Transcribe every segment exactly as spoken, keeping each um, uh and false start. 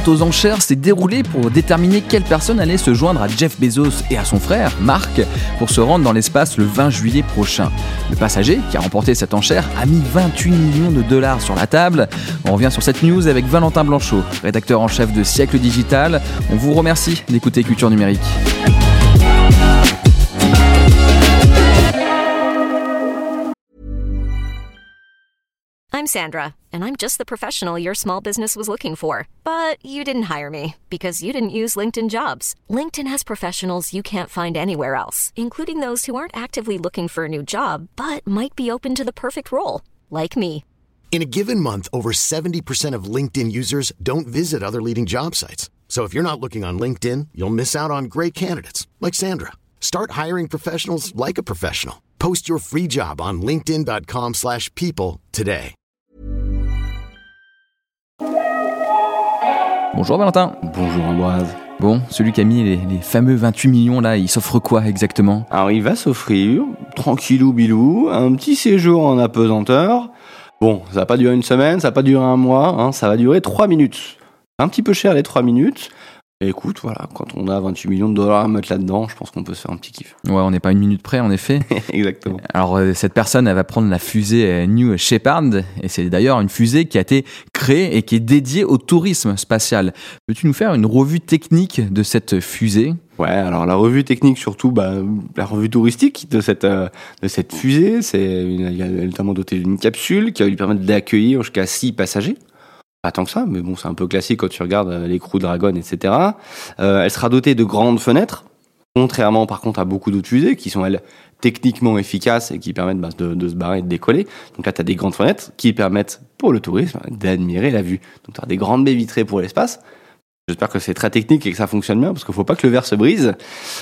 vente aux enchères s'est déroulée pour déterminer quelle personne allait se joindre à Jeff Bezos et à son frère, Mark, pour se rendre dans l'espace le vingt juillet prochain. Le passager qui a remporté cette enchère a mis vingt-huit millions de dollars sur la table. On revient sur cette news avec Valentin Blanchot, rédacteur en chef de Siècle Digital. On vous remercie d'écouter Culture Numérique. I'm Sandra, and I'm just the professional your small business was looking for. But you didn't hire me because you didn't use LinkedIn Jobs. LinkedIn has professionals you can't find anywhere else, including those who aren't actively looking for a new job, but might be open to the perfect role, like me. In a given month, over seventy percent of LinkedIn users don't visit other leading job sites. So if you're not looking on LinkedIn, you'll miss out on great candidates like Sandra. Start hiring professionals like a professional. Post your free job on linkedin.com slash people today. Bonjour Valentin. Bonjour Ambroise. Bon, celui qui a mis les, les fameux vingt-huit millions là, il s'offre quoi exactement ? Alors il va s'offrir, tranquillou bilou, un petit séjour en apesanteur. Bon, ça va pas durer une semaine, ça va pas durer un mois, hein, ça va durer trois minutes. Un petit peu cher les trois minutes. Et écoute, voilà, quand on a vingt-huit millions de dollars à mettre là-dedans, je pense qu'on peut se faire un petit kiff. Ouais, on n'est pas une minute près en effet. Exactement. Alors euh, cette personne, elle va prendre la fusée euh, New Shepard, et c'est d'ailleurs une fusée qui a été créée et qui est dédiée au tourisme spatial. Peux-tu nous faire une revue technique de cette fusée ? Ouais, alors la revue technique surtout, bah, la revue touristique de cette euh, de cette fusée, c'est une, elle est notamment dotée d'une capsule qui va lui permettre d'accueillir jusqu'à six passagers. Pas tant que ça, mais bon, c'est un peu classique quand tu regardes les Crew Dragon, et cetera. Euh, elle sera dotée de grandes fenêtres, contrairement par contre à beaucoup d'autres fusées qui sont, elles, techniquement efficaces et qui permettent bah, de, de se barrer et de décoller. Donc là, tu as des grandes fenêtres qui permettent, pour le tourisme, d'admirer la vue. Donc tu as des grandes baies vitrées pour l'espace. J'espère que c'est très technique et que ça fonctionne bien, parce qu'il faut pas que le verre se brise.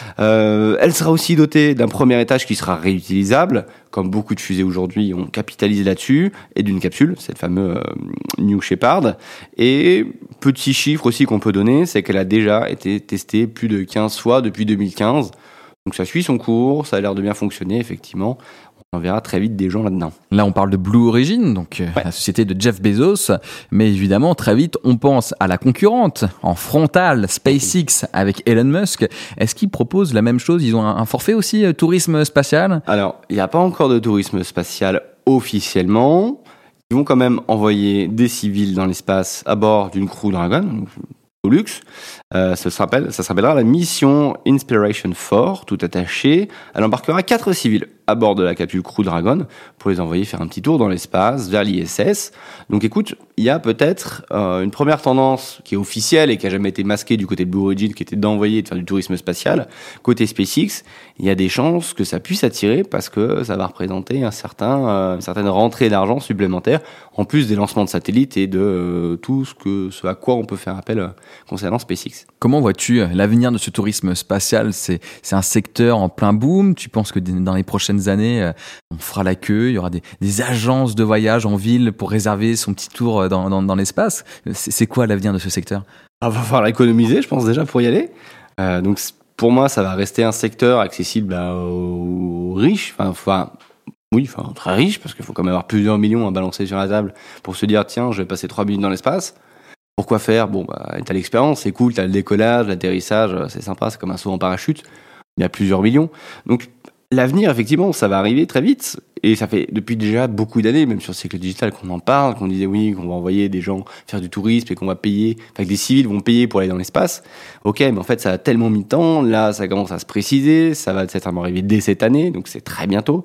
Euh, elle sera aussi dotée d'un premier étage qui sera réutilisable, comme beaucoup de fusées aujourd'hui, on capitalise là-dessus, et d'une capsule, cette fameuse euh, New Shepard. Et petit chiffre aussi qu'on peut donner, c'est qu'elle a déjà été testée plus de quinze fois depuis deux mille quinze. Donc ça suit son cours, ça a l'air de bien fonctionner, effectivement. On verra très vite des gens là-dedans. Là, on parle de Blue Origin, donc ouais. La société de Jeff Bezos. Mais évidemment, très vite, on pense à la concurrente, en frontal, SpaceX avec Elon Musk. Est-ce qu'ils proposent la même chose ? Ils ont un, un forfait aussi, euh, tourisme spatial ? Alors, il n'y a pas encore de tourisme spatial officiellement. Ils vont quand même envoyer des civils dans l'espace à bord d'une Crew Dragon, au luxe. Euh, ça s'appelle, ça s'appellera la mission Inspiration quatre, tout attaché. Elle embarquera quatre civils à bord de la capsule Crew Dragon pour les envoyer faire un petit tour dans l'espace vers l'I S S. Donc écoute, il y a peut-être euh, une première tendance qui est officielle et qui a jamais été masquée du côté de Blue Origin, qui était d'envoyer et de faire du tourisme spatial. Côté SpaceX, il y a des chances que ça puisse attirer parce que ça va représenter un certain, euh, une certaine rentrée d'argent supplémentaire, en plus des lancements de satellites et de euh, tout ce, que, ce à quoi on peut faire appel euh, concernant SpaceX. Comment vois-tu l'avenir de ce tourisme spatial ? C'est, c'est un secteur en plein boom. Tu penses que dans les prochaines années, on fera la queue, il y aura des, des agences de voyage en ville pour réserver son petit tour dans, dans, dans l'espace. C'est, c'est quoi l'avenir de ce secteur ? Il va falloir économiser, je pense, déjà, pour y aller. Euh, donc, pour moi, ça va rester un secteur accessible bah, aux riches. Enfin, enfin, oui, enfin, très riches, parce qu'il faut quand même avoir plusieurs millions à balancer sur la table pour se dire, tiens, je vais passer trois minutes dans l'espace. Pourquoi faire ? Bon, bah, t'as l'expérience, c'est cool, t'as le décollage, l'atterrissage, c'est sympa, c'est comme un saut en parachute. Il y a plusieurs millions. Donc, l'avenir, effectivement, ça va arriver très vite. Et ça fait depuis déjà beaucoup d'années, même sur le siècle digital, qu'on en parle, qu'on disait oui, qu'on va envoyer des gens faire du tourisme et qu'on va payer, enfin que des civils vont payer pour aller dans l'espace. Ok, mais en fait, ça a tellement mis de temps. Là, ça commence à se préciser. Ça va certainement arriver dès cette année, donc c'est très bientôt.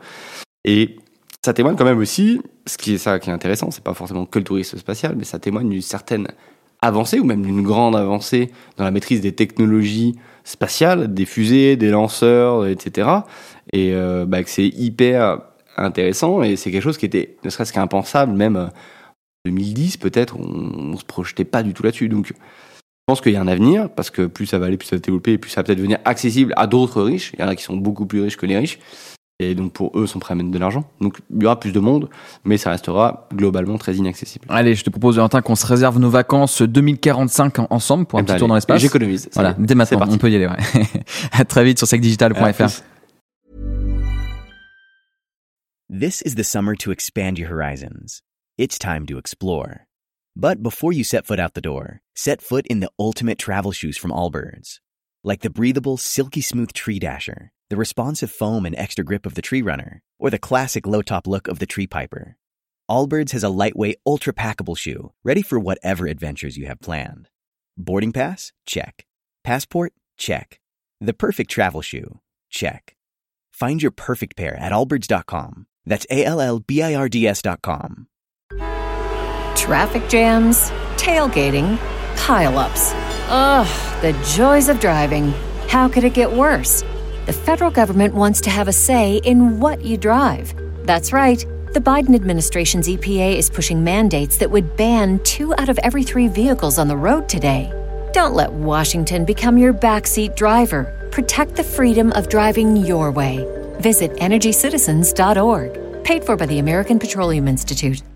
Et ça témoigne quand même aussi, ce qui est ça qui est intéressant, c'est pas forcément que le tourisme spatial, mais ça témoigne d'une certaine avancée, ou même d'une grande avancée dans la maîtrise des technologies spatiales, des fusées, des lanceurs, et cetera. Et euh, bah, que c'est hyper intéressant, et c'est quelque chose qui était ne serait-ce qu'impensable, même en deux mille dix peut-être, on ne se projetait pas du tout là-dessus. Donc je pense qu'il y a un avenir, parce que plus ça va aller, plus ça va se développer, et plus ça va peut-être devenir accessible à d'autres riches. Il y en a qui sont beaucoup plus riches que les riches, et donc pour eux, ils sont prêts à mettre de l'argent. Donc il y aura plus de monde, mais ça restera globalement très inaccessible. Allez, je te propose, Valentin, qu'on se réserve nos vacances deux mille quarante-cinq ensemble pour un et petit ben tour allez, dans l'espace. J'économise. Voilà, allez, dès maintenant, on peut y aller. Ouais. À très vite sur sec digital point f r. This is the summer to expand your horizons. It's time to explore. But before you set foot out the door, set foot in the ultimate travel shoes from Allbirds. Like the breathable, silky smooth Tree Dasher, the responsive foam and extra grip of the Tree Runner, or the classic low-top look of the Tree Piper. Allbirds has a lightweight, ultra-packable shoe, ready for whatever adventures you have planned. Boarding pass? Check. Passport? Check. The perfect travel shoe? Check. Find your perfect pair at allbirds dot com. That's A L L B I R D S dot com. Traffic jams, tailgating, pile-ups. Ugh, the joys of driving. How could it get worse? The federal government wants to have a say in what you drive. That's right. The Biden administration's E P A is pushing mandates that would ban two out of every three vehicles on the road today. Don't let Washington become your backseat driver. Protect the freedom of driving your way. Visit energy citizens dot org. Paid for by the American Petroleum Institute.